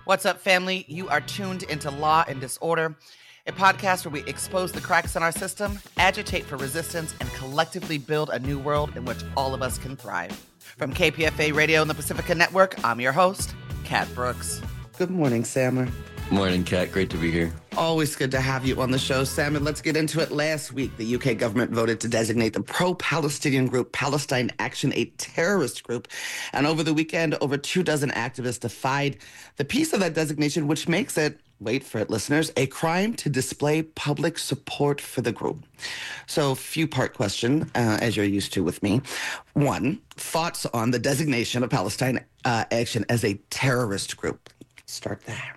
What's up, family? You are tuned into Law and Disorder, a podcast where we expose the cracks in our system, agitate for resistance, and collectively build a new world in which all of us can thrive. From KPFA Radio and the Pacifica Network, I'm your host, Kat Brooks. Good morning, Sammer. Morning, Kat. Great to be here. Always good to have you on the show, Sam. And let's get into it. Last week, the UK government voted to designate the pro-Palestinian group Palestine Action a terrorist group. And over the weekend, over 24 activists defied the piece of that designation, which makes it, wait for it, listeners, a crime to display public support for the group. So, few-part question, as you're used to with me. One, thoughts on the designation of Palestine Action as a terrorist group? Start there.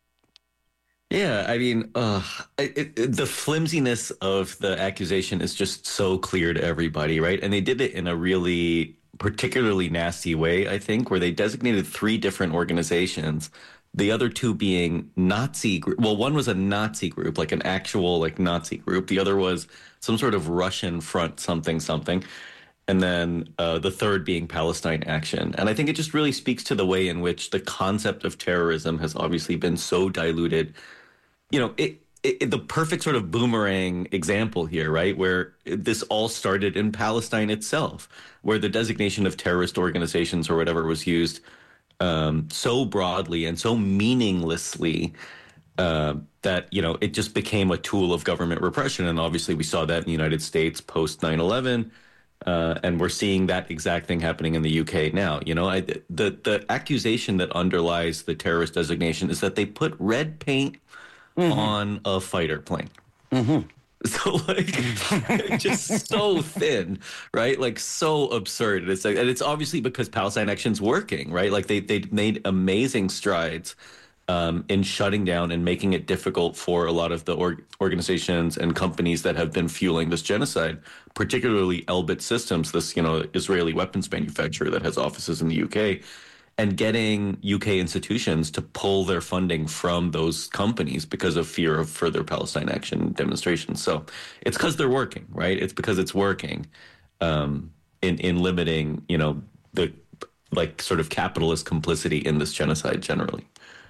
Yeah, I mean, the flimsiness of the accusation is just so clear to everybody, right? And they did it in a really particularly nasty way, I think, where they designated 3 different organizations, the other 2 being Nazi group. Well, one was a Nazi group, like an actual like Nazi group. The other was some sort of Russian front something. And then the third being Palestine Action. And I think it just really speaks to the way in which the concept of terrorism has obviously been so diluted. You know, the perfect sort of boomerang example here, right, where this all started in Palestine itself, where the designation of terrorist organizations or whatever was used so broadly and so meaninglessly that, you know, it just became a tool of government repression. And obviously we saw that in the United States post 9/11. And we're seeing that exact thing happening in the UK now. You know, the accusation that underlies the terrorist designation is that they put red paint on a fighter plane. So like, just so thin, right? Like so absurd. It's like, and it's obviously because Palestine Action's working, right? Like they made amazing strides in shutting down and making it difficult for a lot of the organizations and companies that have been fueling this genocide, particularly Elbit Systems, this, you know, Israeli weapons manufacturer that has offices in the UK, and getting UK institutions to pull their funding from those companies because of fear of further Palestine Action demonstrations. So it's because they're working, right? It's because it's working in limiting, you know, the like sort of capitalist complicity in this genocide generally.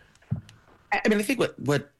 I mean, I think what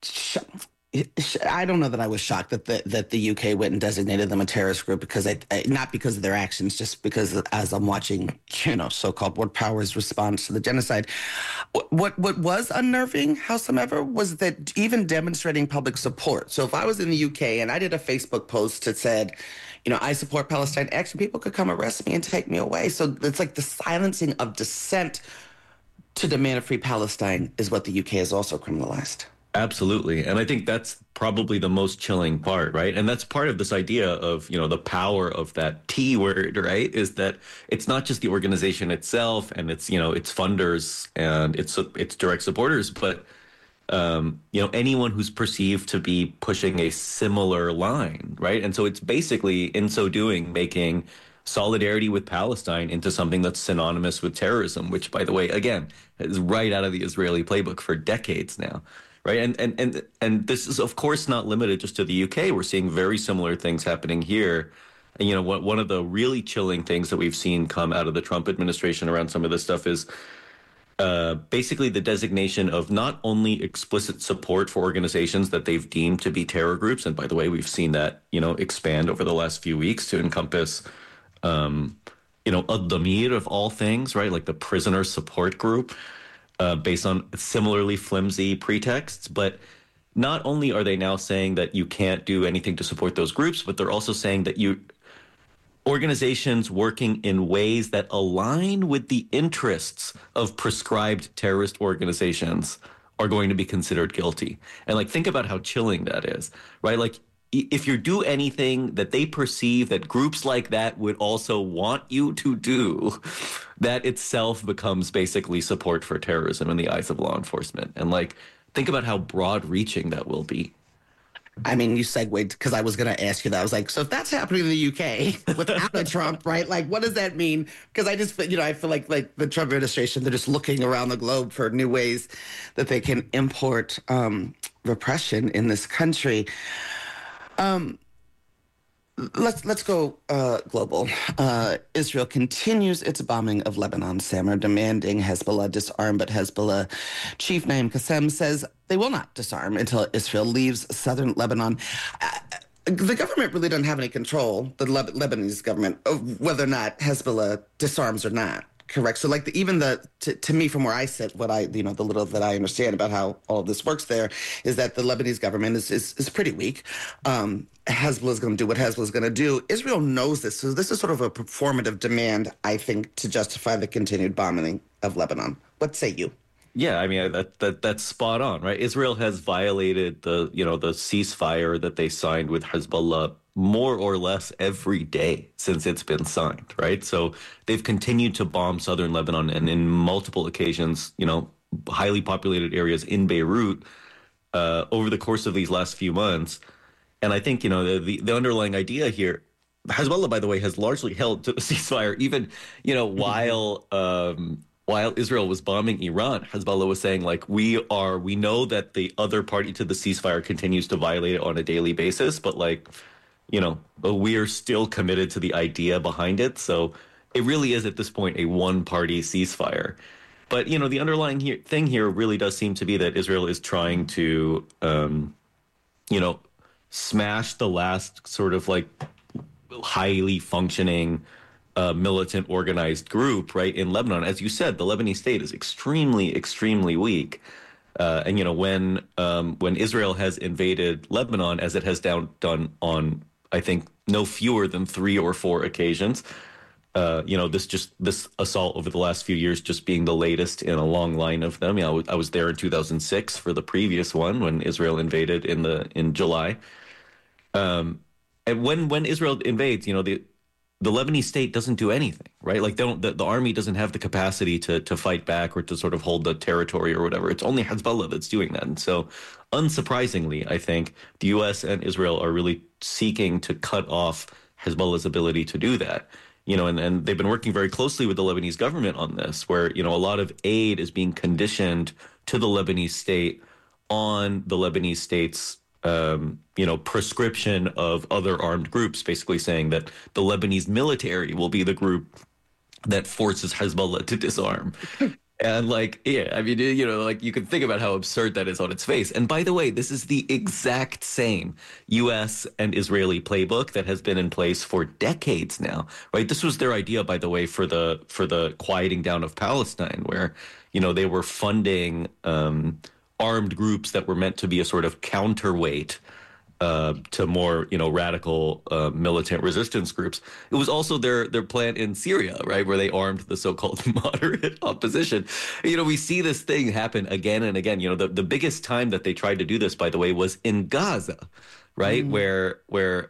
I don't know that I was shocked that the UK went and designated them a terrorist group, because I not because of their actions, just because as I'm watching, you know, so-called World Powers' response to the genocide. What was unnerving, howsoever, was that even demonstrating public support. So if I was in the UK and I did a Facebook post that said, you know, I support Palestine Action, people could come arrest me and take me away. So it's like the silencing of dissent to demand a free Palestine is what the UK has also criminalized. Absolutely. And I think that's probably the most chilling part, right? And that's part of this idea of, you know, the power of that T word, right? Is that it's not just the organization itself and its, you know, its funders and its direct supporters, but, you know, anyone who's perceived to be pushing a similar line, right? And so it's basically, in so doing, making solidarity with Palestine into something that's synonymous with terrorism, which, by the way, again, is right out of the Israeli playbook for decades now. Right. And this is, of course, not limited just to the UK. We're seeing very similar things happening here. And, you know, one of the really chilling things that we've seen come out of the Trump administration around some of this stuff is basically the designation of not only explicit support for organizations that they've deemed to be terror groups. And by the way, we've seen that, you know, expand over the last few weeks to encompass, you know, Ad-Damir of all things, right? Like the prisoner support group. Based on similarly flimsy pretexts. But not only are they now saying that you can't do anything to support those groups, but they're also saying that organizations working in ways that align with the interests of prescribed terrorist organizations are going to be considered guilty. And like, think about how chilling that is, right? Like, if you do anything that they perceive that groups like that would also want you to do, that itself becomes basically support for terrorism in the eyes of law enforcement. And like, think about how broad reaching that will be. I mean, you segued because I was going to ask you that. I was like, so if that's happening in the UK without a Trump, right? Like, what does that mean? Because I just, you know, I feel like the Trump administration, they're just looking around the globe for new ways that they can import repression in this country. Let's go global. Israel continues its bombing of Lebanon, Samar, demanding Hezbollah disarm, but Hezbollah chief Naim Qassem says they will not disarm until Israel leaves southern Lebanon. The government really doesn't have any control, the Lebanese government, of whether or not Hezbollah disarms or not. Correct. So, like, to me, from where I sit, what the little that I understand about how all of this works there is that the Lebanese government is pretty weak. Hezbollah is going to do what Hezbollah is going to do. Israel knows this. So this is sort of a performative demand, I think, to justify the continued bombing of Lebanon. What say you? Yeah, I mean that's spot on, right? Israel has violated the ceasefire that they signed with Hezbollah more or less every day since it's been signed, right? So they've continued to bomb southern Lebanon, and in multiple occasions, highly populated areas in Beirut over the course of these last few months. And I think the underlying idea here, Hezbollah, by the way, has largely held to the ceasefire, even while Israel was bombing Iran. Hezbollah was saying, like, we know that the other party to the ceasefire continues to violate it on a daily basis, but we are still committed to the idea behind it. So it really is at this point a one-party ceasefire. But, the underlying thing here really does seem to be that Israel is trying to, smash the last sort of like highly functioning militant organized group, right, in Lebanon. As you said, the Lebanese state is extremely, extremely weak. And when Israel has invaded Lebanon, as it has done on, I think, no fewer than 3 or 4 occasions, this assault over the last few years just being the latest in a long line of them. I was there in 2006 for the previous one when Israel invaded in July. And when Israel invades, the Lebanese state doesn't do anything, right? Like the army doesn't have the capacity to fight back or to sort of hold the territory or whatever. It's only Hezbollah that's doing that. And so, unsurprisingly, I think the U.S. and Israel are really seeking to cut off Hezbollah's ability to do that. And they've been working very closely with the Lebanese government on this, where, a lot of aid is being conditioned to the Lebanese state on the Lebanese state's prescription of other armed groups, basically saying that the Lebanese military will be the group that forces Hezbollah to disarm. And you can think about how absurd that is on its face. And by the way, this is the exact same U.S. and Israeli playbook that has been in place for decades now, right? This was their idea, by the way, for the quieting down of Palestine, where, they were funding armed groups that were meant to be a sort of counterweight to more, radical militant resistance groups. It was also their plan in Syria, right, where they armed the so-called moderate opposition. We see this thing happen again and again. The biggest time that they tried to do this, by the way, was in Gaza, right, where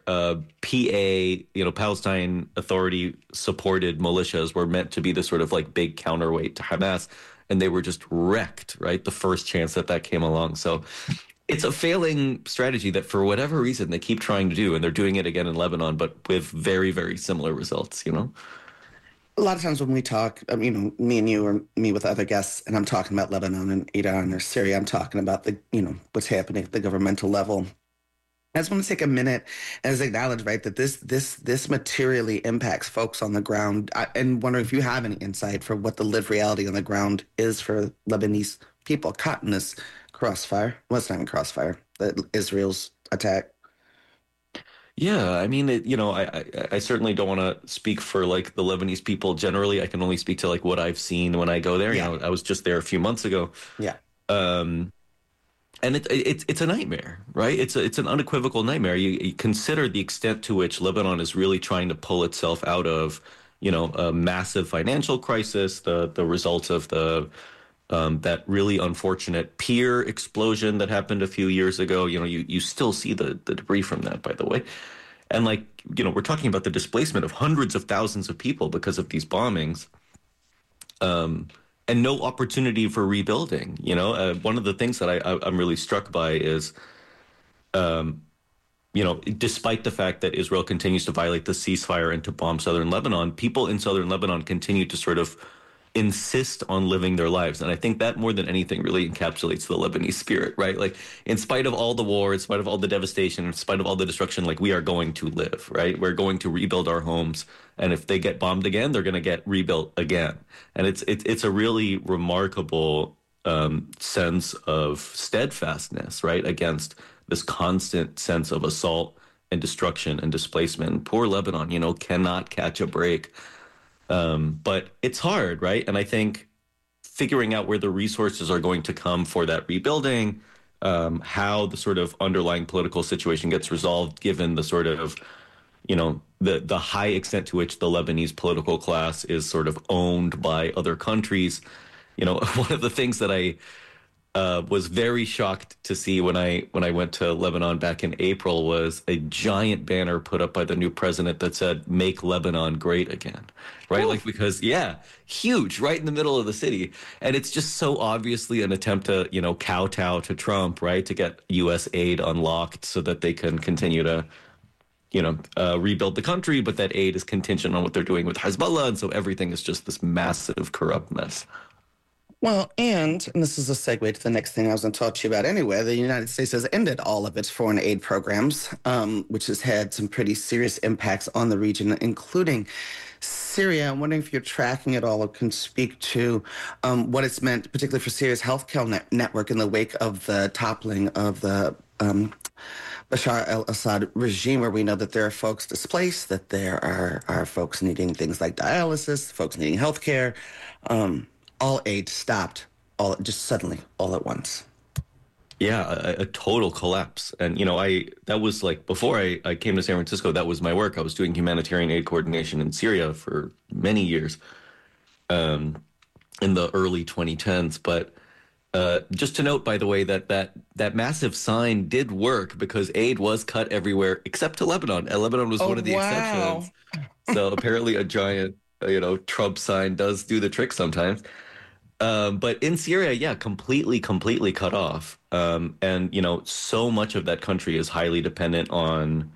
Palestine Authority supported militias were meant to be the sort of like big counterweight to Hamas. And they were just wrecked, right, the first chance that came along. So it's a failing strategy that for whatever reason they keep trying to do, and they're doing it again in Lebanon, but with very, very similar results, A lot of times when we talk, me and you or me with other guests, and I'm talking about Lebanon and Iran or Syria, I'm talking about what's happening at the governmental level. I just want to take a minute and acknowledge, right, that this materially impacts folks on the ground. And wondering if you have any insight for what the lived reality on the ground is for Lebanese people caught in this crossfire. Well, it's not even crossfire, Israel's attack. Yeah, I mean, I certainly don't want to speak for like the Lebanese people generally. I can only speak to like what I've seen when I go there. Yeah. I was just there a few months ago. Yeah. And it's a nightmare, right? It's an unequivocal nightmare. You consider the extent to which Lebanon is really trying to pull itself out of, a massive financial crisis, the results of that really unfortunate pier explosion that happened a few years ago. You still see the debris from that, by the way. And we're talking about the displacement of hundreds of thousands of people because of these bombings. And no opportunity for rebuilding. One of the things that I'm really struck by is, despite the fact that Israel continues to violate the ceasefire and to bomb southern Lebanon, people in southern Lebanon continue to sort of insist on living their lives. And I think that more than anything really encapsulates the Lebanese spirit, right? Like, in spite of all the war, in spite of all the devastation, in spite of all the destruction, like, we are going to live, right? We're going to rebuild our homes. And if they get bombed again, they're going to get rebuilt again. And it's a really remarkable sense of steadfastness, right? Against this constant sense of assault and destruction and displacement. Poor Lebanon, cannot catch a break. But it's hard, right? And I think figuring out where the resources are going to come for that rebuilding, how the sort of underlying political situation gets resolved, given the sort of, the high extent to which the Lebanese political class is sort of owned by other countries. One of the things that I was very shocked to see when I went to Lebanon back in April was a giant banner put up by the new president that said, "Make Lebanon great again." Right? Like, because, huge, right in the middle of the city. And it's just so obviously an attempt to, kowtow to Trump, right? To get U.S. aid unlocked so that they can continue to, rebuild the country. But that aid is contingent on what they're doing with Hezbollah. And so everything is just this massive corrupt mess. Well, and this is a segue to the next thing I was going to talk to you about anyway. The United States has ended all of its foreign aid programs, which has had some pretty serious impacts on the region, including Syria. I'm wondering if you're tracking it all or can speak to what it's meant, particularly for Syria's healthcare network in the wake of the toppling of the Bashar al-Assad regime, where we know that there are folks displaced, that there are folks needing things like dialysis, folks needing healthcare. All aid stopped, just suddenly, all at once. Yeah, a total collapse. And, that was like, before I came to San Francisco, that was my work. I was doing humanitarian aid coordination in Syria for many years in the early 2010s. But just to note, by the way, that massive sign did work because aid was cut everywhere except to Lebanon. And Lebanon was one of the exceptions. So apparently a giant, Trump sign does do the trick sometimes. But in Syria, completely cut off. And, so much of that country is highly dependent on,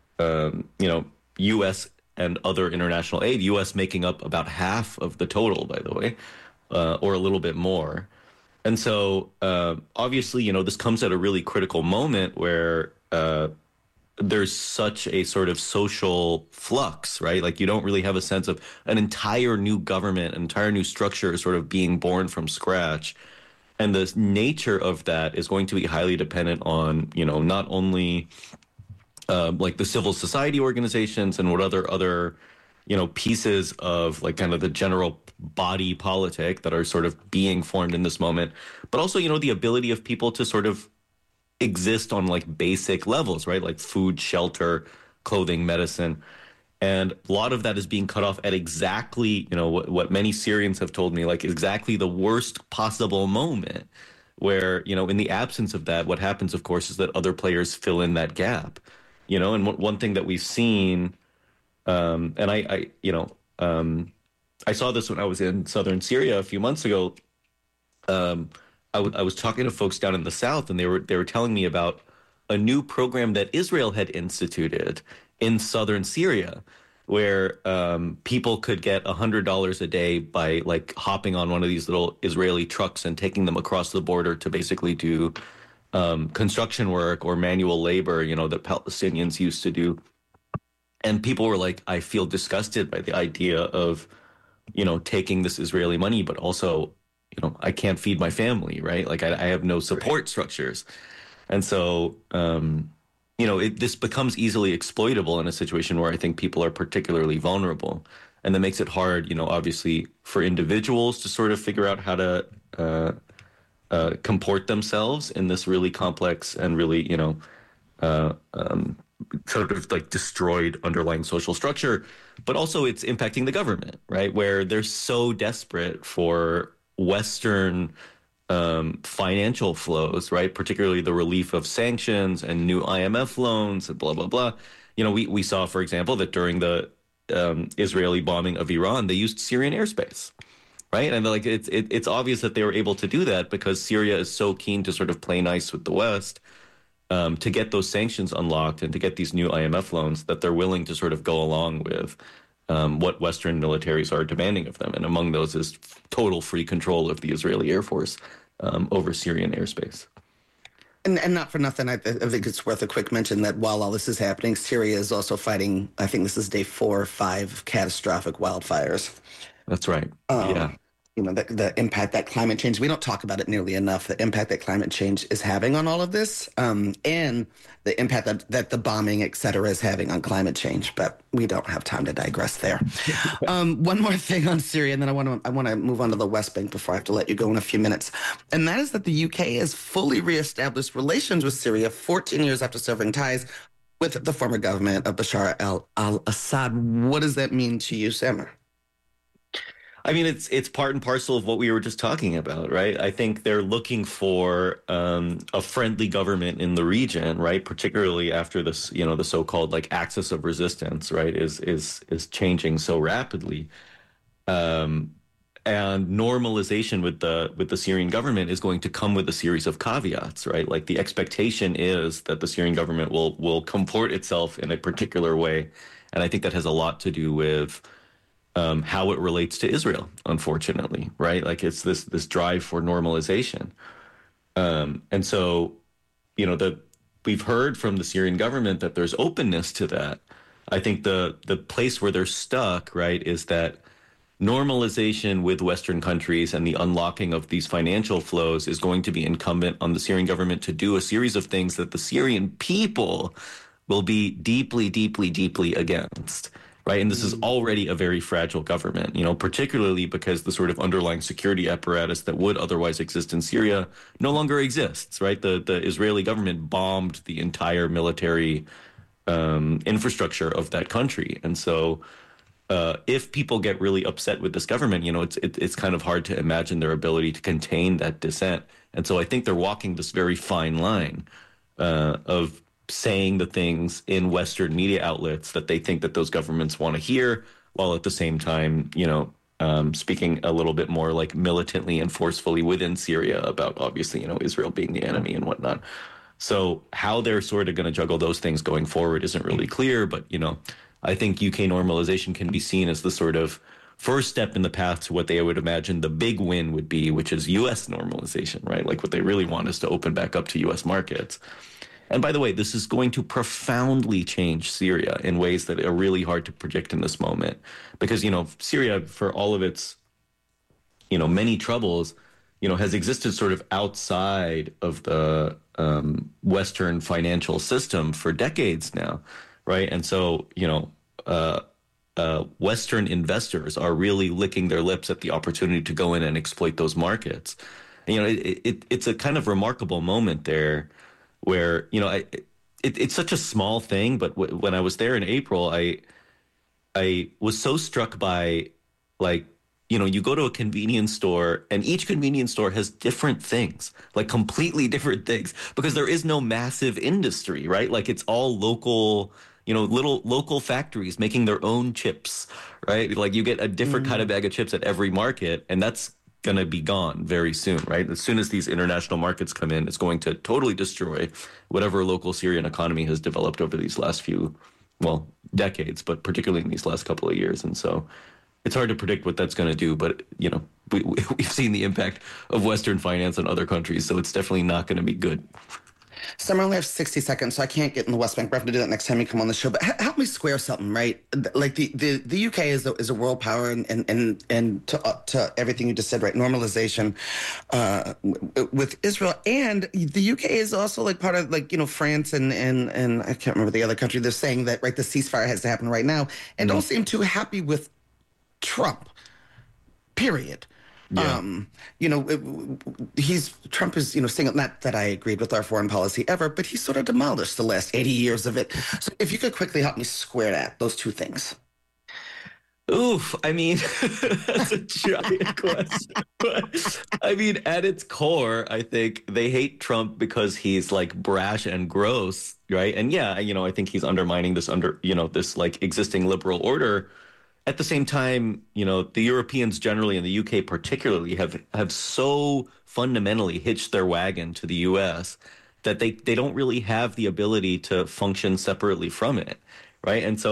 U.S. and other international aid, U.S. making up about half of the total, by the way, or a little bit more. And so, obviously, this comes at a really critical moment where there's such a sort of social flux, right? Like, you don't really have a sense of an entire new government, an entire new structure is sort of being born from scratch. And the nature of that is going to be highly dependent on, not only like the civil society organizations and what other, pieces of like kind of the general body politic that are sort of being formed in this moment, but also, the ability of people to sort of exist on like basic levels, right? Like food, shelter, clothing, medicine. And a lot of that is being cut off at exactly, what many Syrians have told me, like exactly the worst possible moment where, in the absence of that, what happens, of course, is that other players fill in that gap, and one thing that we've seen, and I saw this when I was in southern Syria a few months ago. I was talking to folks down in the south, and they were telling me about a new program that Israel had instituted in southern Syria, where people could get $100 a day by like hopping on one of these little Israeli trucks and taking them across the border to basically do construction work or manual labor, that Palestinians used to do. And people were like, I feel disgusted by the idea of, taking this Israeli money, but also, I can't feed my family, right? Like I have no support structures. And so, this becomes easily exploitable in a situation where I think people are particularly vulnerable. And that makes it hard, obviously for individuals to sort of figure out how to comport themselves in this really complex and really, sort of like destroyed underlying social structure. But also it's impacting the government, right? Where they're so desperate for Western financial flows, right? Particularly the relief of sanctions and new IMF loans and blah, blah, blah. We saw, for example, that during the Israeli bombing of Iran, they used Syrian airspace, right? And like it's obvious that they were able to do that because Syria is so keen to sort of play nice with the West to get those sanctions unlocked and to get these new IMF loans that they're willing to sort of go along with what Western militaries are demanding of them. And among those is total free control of the Israeli Air Force over Syrian airspace. And not for nothing, I think it's worth a quick mention that while all this is happening, Syria is also fighting, I think this is day 4 or 5, catastrophic wildfires. That's right. Yeah. You know, the impact that climate change, we don't talk about it nearly enough, the impact that climate change is having on all of this, and the impact that the bombing, et cetera, is having on climate change. But we don't have time to digress there. One more thing on Syria, and then I want to move on to the West Bank before I have to let you go in a few minutes. And that is that the UK has fully reestablished relations with Syria 14 years after severing ties with the former government of Bashar al-Assad. What does that mean to you, Samer? I mean, it's part and parcel of what we were just talking about, right? I think they're looking for a friendly government in the region, right? Particularly after this, you know, the so-called like axis of resistance, right, is changing so rapidly, and normalization with the Syrian government is going to come with a series of caveats, right? Like the expectation is that the Syrian government will comport itself in a particular way, and I think that has a lot to do with how it relates to Israel, unfortunately, right? Like it's this drive for normalization. And so, you know, we've heard from the Syrian government that there's openness to that. I think the place where they're stuck, right, is that normalization with Western countries and the unlocking of these financial flows is going to be incumbent on the Syrian government to do a series of things that the Syrian people will be deeply, deeply, deeply against. Right. And this is already a very fragile government, you know, particularly because the sort of underlying security apparatus that would otherwise exist in Syria no longer exists. Right. The Israeli government bombed the entire military infrastructure of that country. And so if people get really upset with this government, you know, it's kind of hard to imagine their ability to contain that dissent. And so I think they're walking this very fine line of saying the things in Western media outlets that they think that those governments want to hear, while at the same time, you know, speaking a little bit more like militantly and forcefully within Syria about obviously, you know, Israel being the enemy and whatnot. So how they're sort of going to juggle those things going forward isn't really clear. But, you know, I think UK normalization can be seen as the sort of first step in the path to what they would imagine the big win would be, which is US normalization, right? Like what they really want is to open back up to US markets. And by the way, this is going to profoundly change Syria in ways that are really hard to predict in this moment. Because, you know, Syria, for all of its, you know, many troubles, you know, has existed sort of outside of the Western financial system for decades now, right? And so, you know, Western investors are really licking their lips at the opportunity to go in and exploit those markets. And, you know, it's a kind of remarkable moment there, where, you know, it's such a small thing, but when I was there in April, I was so struck by, like, you know, you go to a convenience store and each convenience store has different things, like completely different things, because there is no massive industry, right? Like it's all local, you know, little local factories making their own chips, right? Like you get a different kind of bag of chips at every market, and that's going to be gone very soon, right? As soon as these international markets come in, it's going to totally destroy whatever local Syrian economy has developed over these last few, well, decades, but particularly in these last couple of years. And so it's hard to predict what that's going to do, but, you know, we've seen the impact of Western finance on other countries, so it's definitely not going to be good. Summer, I only have 60 seconds, so I can't get in the West Bank. We're going to do that next time you come on the show. But help me square something, right? Like the UK is a world power, and to everything you just said, right? Normalization with Israel, and the UK is also like part of, like, you know, France and I can't remember the other country. They're saying that, right, the ceasefire has to happen right now, and don't seem too happy with Trump. Period. Yeah. You know, Trump is, you know, saying, not that I agreed with our foreign policy ever, but he sort of demolished the last 80 years of it. So if you could quickly help me square those two things. Oof, I mean, that's a giant question. But, I mean, at its core, I think they hate Trump because he's like brash and gross, right? And yeah, you know, I think he's undermining this this like existing liberal order. At the same time, you know, the Europeans generally and the UK particularly have so fundamentally hitched their wagon to the US that they don't really have the ability to function separately from it, right? And so,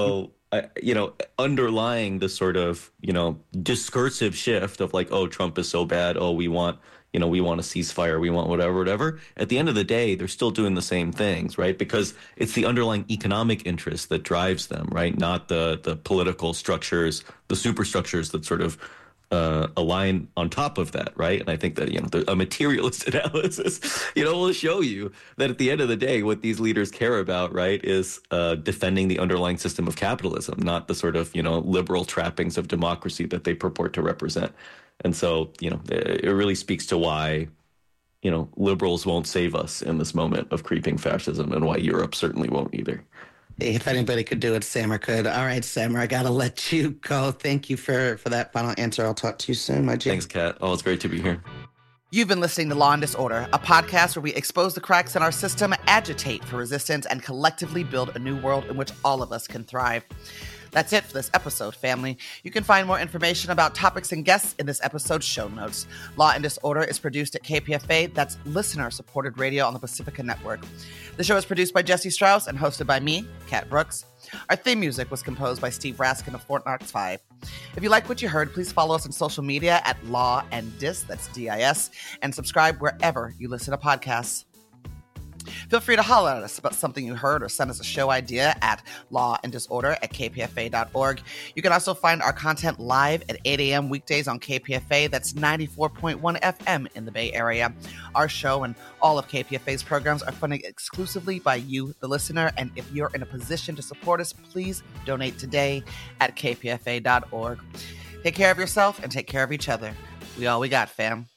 underlying the sort of, discursive shift of like, oh, Trump is so bad. Oh, we want a ceasefire. We want whatever. At the end of the day, they're still doing the same things, right? Because it's the underlying economic interest that drives them, right? Not the political structures, the superstructures that sort of align on top of that, right? And I think that, a materialist analysis, will show you that at the end of the day, what these leaders care about, right, is defending the underlying system of capitalism, not the sort of, liberal trappings of democracy that they purport to represent. And so, it really speaks to why, liberals won't save us in this moment of creeping fascism, and why Europe certainly won't either. If anybody could do it, Samer could. All right, Samer, I got to let you go. Thank you for that final answer. I'll talk to you soon, my dear. Thanks, Kat. Oh, it's great to be here. You've been listening to Law and Disorder, a podcast where we expose the cracks in our system, agitate for resistance, and collectively build a new world in which all of us can thrive. That's it for this episode, family. You can find more information about topics and guests in this episode's show notes. Law and Disorder is produced at KPFA. That's listener-supported radio on the Pacifica Network. The show is produced by Jesse Strauss and hosted by me, Kat Brooks. Our theme music was composed by Steve Raskin of Fort Knox 5. If you like what you heard, please follow us on social media at Law and Dis, that's D-I-S, and subscribe wherever you listen to podcasts. Feel free to holler at us about something you heard or send us a show idea at lawanddisorder@kpfa.org. You can also find our content live at 8 a.m. weekdays on KPFA. That's 94.1 FM in the Bay Area. Our show and all of KPFA's programs are funded exclusively by you, the listener. And if you're in a position to support us, please donate today at kpfa.org. Take care of yourself and take care of each other. We all we got, fam.